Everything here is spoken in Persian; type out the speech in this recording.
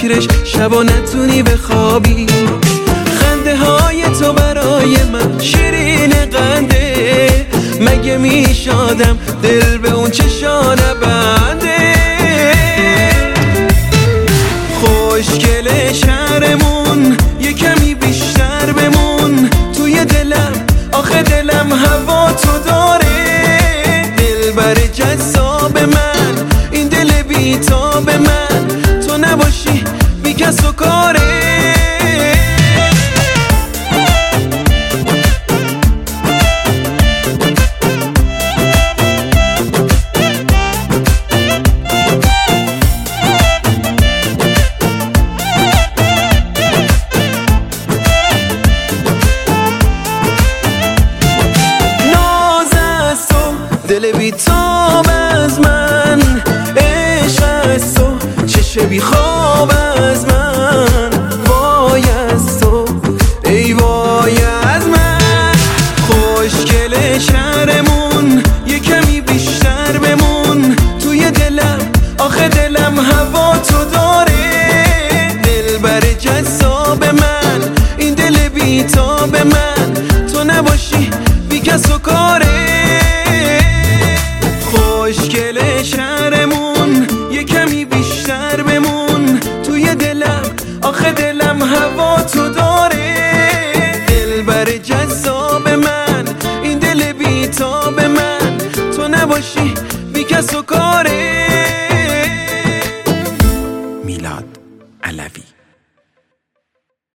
فکرش شبا نتونی بخوابی. خنده های تو برای من شیرین قنده، مگه میشادم دل به اون چشا نبنده. خوشگل شهرمون یه کمی بیشتر بمون توی دلم، آخه دلم هوا تو داره. دلبر جذاب من، این دل بیتاب من، تو نباشی بی کس و کاره. دل بیتاب از من، عشق از تو، چشم بی خواب از من. وای از تو، ای وای از من. خوشگل شهرمون یه کمی بیشتر بمون توی دلم، آخه دلم هوا تو داره. دلبر جذاب من، این دل بیتاب من، تو نباشی بی کس و کاره. خوشگل شهرمون یه کمی بیشتر بمون توی دلم، آخه دلم هوا تو داره. دلبر جذاب من، این دل بیتاب من، تو نباشی بی کس و کاره. میلاد علوی.